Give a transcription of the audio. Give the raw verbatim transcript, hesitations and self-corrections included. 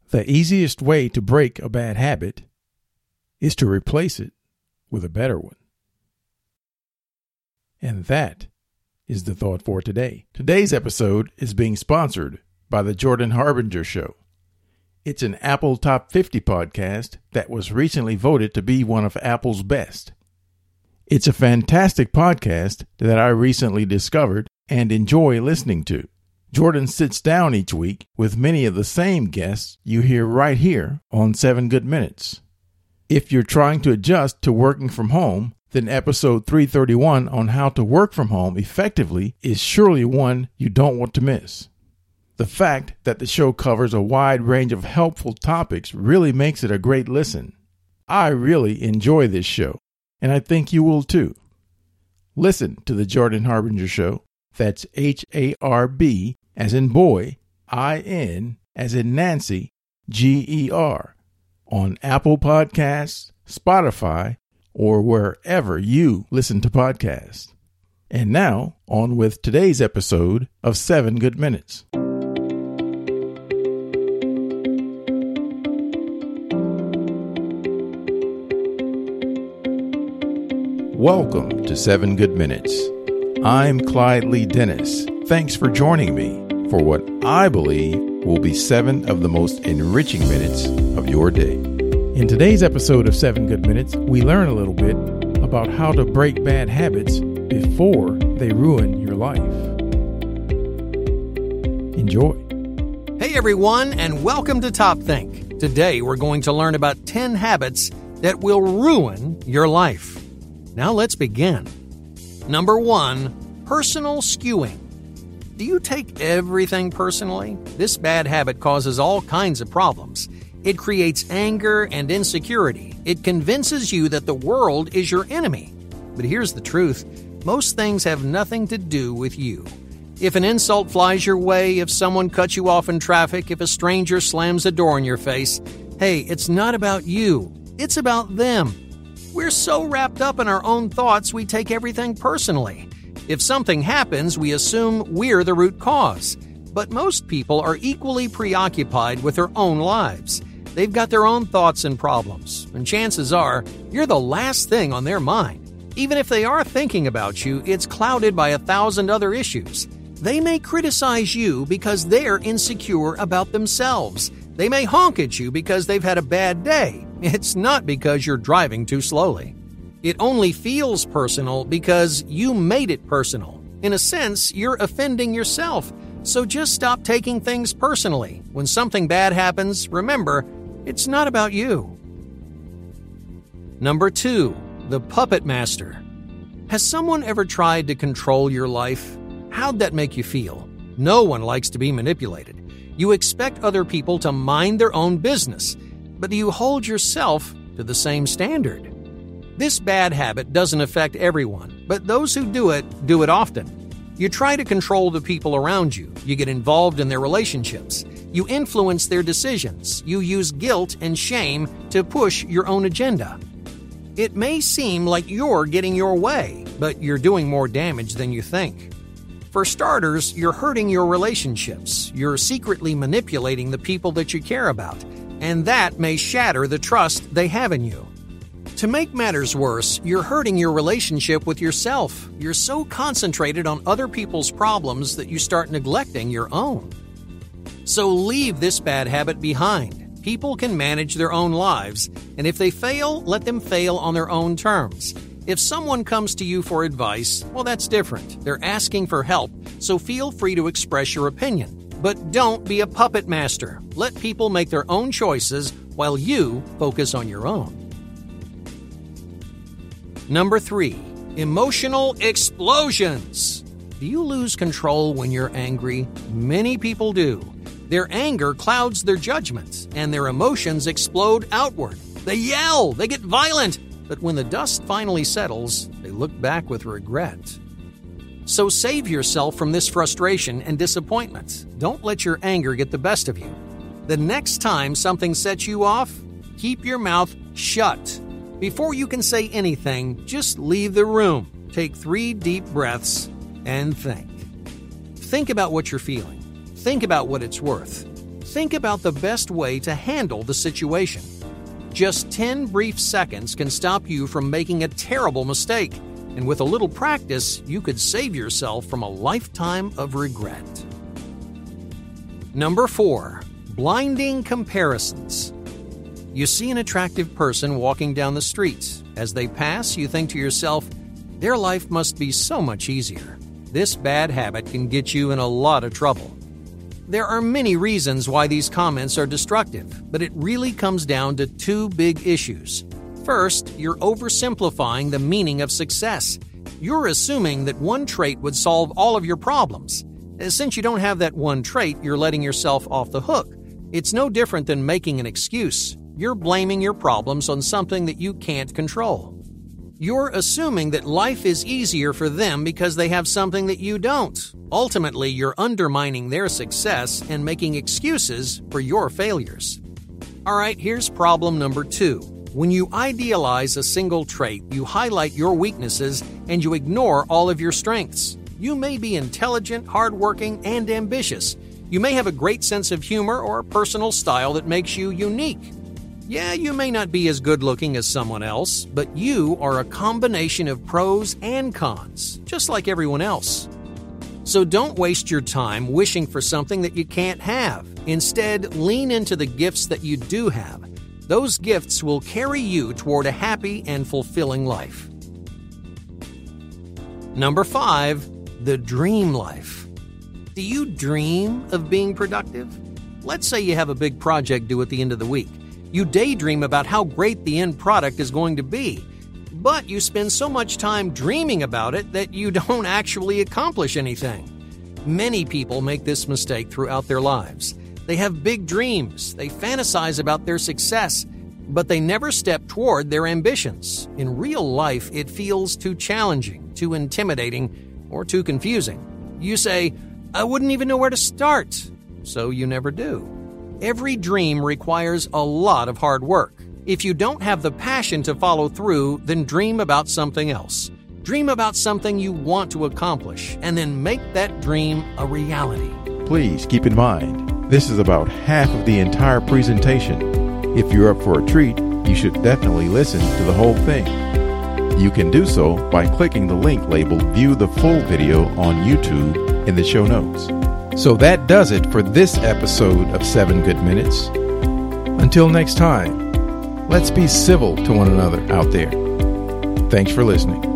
The easiest way to break a bad habit is to replace it with a better one. And that is the thought for today. Today's episode is being sponsored by the Jordan Harbinger Show. It's an Apple Top fifty podcast that was recently voted to be one of Apple's best. It's a fantastic podcast that I recently discovered and enjoy listening to. Jordan sits down each week with many of the same guests you hear right here on seven Good Minutes. If you're trying to adjust to working from home, then episode three thirty-one on how to work from home effectively is surely one you don't want to miss. The fact that the show covers a wide range of helpful topics really makes it a great listen. I really enjoy this show, and I think you will too. Listen to the Jordan Harbinger Show. That's H A R B as in boy, I N as in Nancy, G E R, on Apple Podcasts, Spotify, or wherever you listen to podcasts. And now, on with today's episode of seven Good Minutes. Welcome to seven Good Minutes. I'm Clyde Lee Dennis. Thanks for joining me for what I believe will be seven of the most enriching minutes of your day. In today's episode of seven Good Minutes, we learn a little bit about how to break bad habits before they ruin your life. Enjoy. Hey everyone, and welcome to Top Think. Today we're going to learn about ten habits that will ruin your life. Now let's begin. Number one, personal skewing. Do you take everything personally? This bad habit causes all kinds of problems. It creates anger and insecurity. It convinces you that the world is your enemy. But here's the truth. Most things have nothing to do with you. If an insult flies your way, if someone cuts you off in traffic, if a stranger slams a door in your face, hey, it's not about you. It's about them. We're so wrapped up in our own thoughts, we take everything personally. If something happens, we assume we're the root cause. But most people are equally preoccupied with their own lives. They've got their own thoughts and problems, and chances are you're the last thing on their mind. Even if they are thinking about you, it's clouded by a thousand other issues. They may criticize you because they're insecure about themselves. They may honk at you because they've had a bad day. It's not because you're driving too slowly. It only feels personal because you made it personal. In a sense, you're offending yourself. So just stop taking things personally. When something bad happens, remember, it's not about you. Number two, the puppet master. Has someone ever tried to control your life? How'd that make you feel? No one likes to be manipulated. You expect other people to mind their own business, but do you hold yourself to the same standard? This bad habit doesn't affect everyone, but those who do it, do it often. You try to control the people around you. You get involved in their relationships. You influence their decisions. You use guilt and shame to push your own agenda. It may seem like you're getting your way, but you're doing more damage than you think. For starters, you're hurting your relationships. You're secretly manipulating the people that you care about, and that may shatter the trust they have in you. To make matters worse, you're hurting your relationship with yourself. You're so concentrated on other people's problems that you start neglecting your own. So leave this bad habit behind. People can manage their own lives, and if they fail, let them fail on their own terms. If someone comes to you for advice, well, that's different. They're asking for help, so feel free to express your opinion. But don't be a puppet master. Let people make their own choices while you focus on your own. Number three, emotional explosions. Do you lose control when you're angry? Many people do. Their anger clouds their judgment, and their emotions explode outward. They yell, they get violent, but when the dust finally settles, they look back with regret. So save yourself from this frustration and disappointment. Don't let your anger get the best of you. The next time something sets you off, keep your mouth shut. Before you can say anything, just leave the room. Take three deep breaths and think. Think about what you're feeling. Think about what it's worth. Think about the best way to handle the situation. Just ten brief seconds can stop you from making a terrible mistake, and with a little practice, you could save yourself from a lifetime of regret. Number four, blinding comparisons. You see an attractive person walking down the street. As they pass, you think to yourself, their life must be so much easier. This bad habit can get you in a lot of trouble. There are many reasons why these comments are destructive, but it really comes down to two big issues. First, you're oversimplifying the meaning of success. You're assuming that one trait would solve all of your problems. Since you don't have that one trait, you're letting yourself off the hook. It's no different than making an excuse. You're blaming your problems on something that you can't control. You're assuming that life is easier for them because they have something that you don't. Ultimately, you're undermining their success and making excuses for your failures. All right, here's problem number two. When you idealize a single trait, you highlight your weaknesses and you ignore all of your strengths. You may be intelligent, hardworking, and ambitious. You may have a great sense of humor or a personal style that makes you unique. Yeah, you may not be as good-looking as someone else, but you are a combination of pros and cons, just like everyone else. So don't waste your time wishing for something that you can't have. Instead, lean into the gifts that you do have. Those gifts will carry you toward a happy and fulfilling life. Number five, the dream life. Do you dream of being productive? Let's say you have a big project due at the end of the week. You daydream about how great the end product is going to be, but you spend so much time dreaming about it that you don't actually accomplish anything. Many people make this mistake throughout their lives. They have big dreams, they fantasize about their success, but they never step toward their ambitions. In real life, it feels too challenging, too intimidating, or too confusing. You say, I wouldn't even know where to start, so you never do. Every dream requires a lot of hard work. If you don't have the passion to follow through, then dream about something else. Dream about something you want to accomplish, and then make that dream a reality. Please keep in mind, this is about half of the entire presentation. If you're up for a treat, you should definitely listen to the whole thing. You can do so by clicking the link labeled View the Full Video on YouTube in the show notes. So that does it for this episode of Seven Good Minutes. Until next time, let's be civil to one another out there. Thanks for listening.